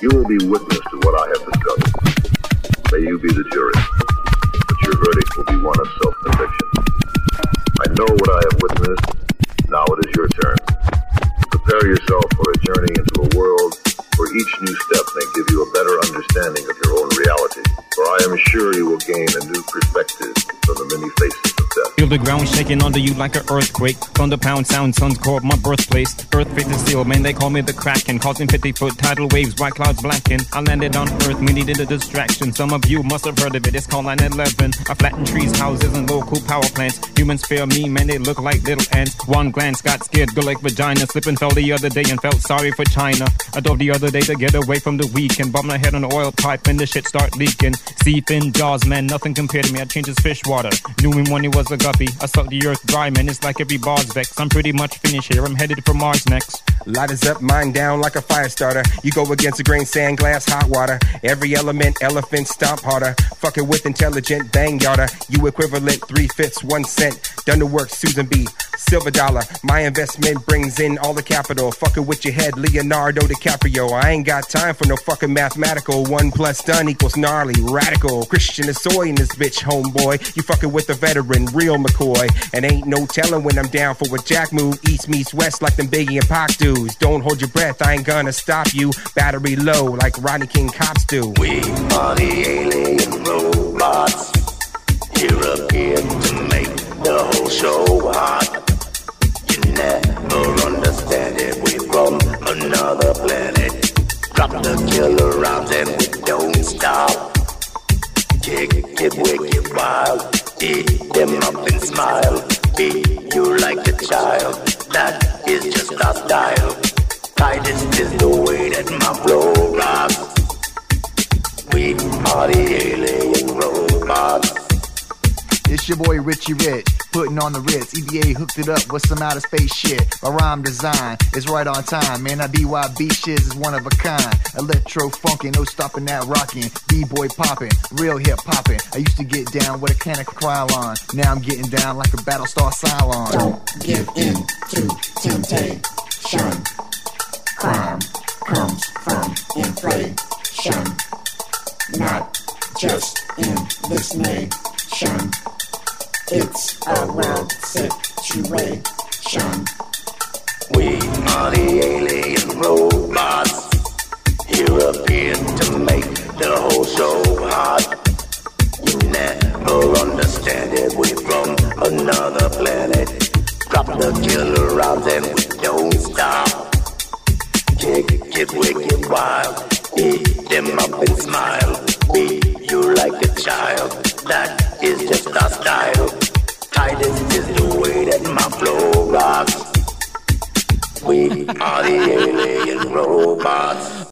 You will be witness to what I have discovered. May you be the jury, but your verdict will be one of self-conviction. I know what I have witnessed. Now it is your turn. Prepare yourself for a journey into a world where each new step may give you a better understanding of your own reality. For I am sure you will gain a new perspective from the many faces of death. Feel the ground shaking under you like an earthquake. Thunder pound sound, sun's called my birthplace. Earth faces steel, man, they call me the Kraken. Causing 50-foot tidal waves, white clouds blacken. I landed on Earth, we needed a distraction. Some of you must have heard of it, it's called 9/11. I flattened trees, houses, and local power plants. Humans fear me, man, they look like little ants. One glance got scared, go like vagina. Slip and fell the other day and felt sorry for China. I dove the other day to get away from the weekend. Bumped my head on the oil pipe and the shit start leaking. Seeping jaws, man, nothing compared to me. I changed his fish water. Knew him when he was a guppy. I sucked the earth dry, man, it's like every bar's vex. I'm pretty much finished here, I'm headed for Mars next. Light is up, mine down like a fire starter. You go against a grain, sand, glass, hot water. Every element, elephant, stomp harder. Fucking with intelligent, bang yarder. You equivalent, 3/5, 1 cent. Done the work, Susan B. Silver dollar. My investment brings in all the capital. Fucking with your head, Leonardo DiCaprio. I ain't got time for no fucking mathematical. 1 + done equals gnarly, radical. Christian is soy in this bitch, homeboy. You fucking with a veteran, real McCoy. And ain't no telling when I'm down for a jack move. East meets west like them Biggie and Pac dudes. Don't hold your breath, I ain't gonna stop you. Battery low like Rodney King cops do. We are the alien robots, here again to make the whole show hot. You never understand it, we from another planet. Drop the killer rounds and we don't stop. Kick it wicked wild, eat them up and smile. Beat you like a child, that is just our style. Tightest is the way that my flow rocks. We are the alien robots. It's your boy Richie Rich, putting on the Ritz. EVA hooked it up with some outer space shit. My rhyme design is right on time. Man, that BYB shiz is one of a kind. Electro funkin', no stopping that rockin'. B-boy poppin', real hip poppin'. I used to get down with a can of Krylon. Now I'm getting down like a Battlestar Cylon. Don't give in to temptation. Crime comes from inflation, not just in this nation. It's a world situation. We are the alien robots, here again to make the whole show hot. You never understand it, we from another planet. Drop the killer rounds and we don't stop. Kick it wicked wild, eat them up and smile. Beat you like a child, that is just our style. Tightest is the way that my flow rocks. We are the alien robots.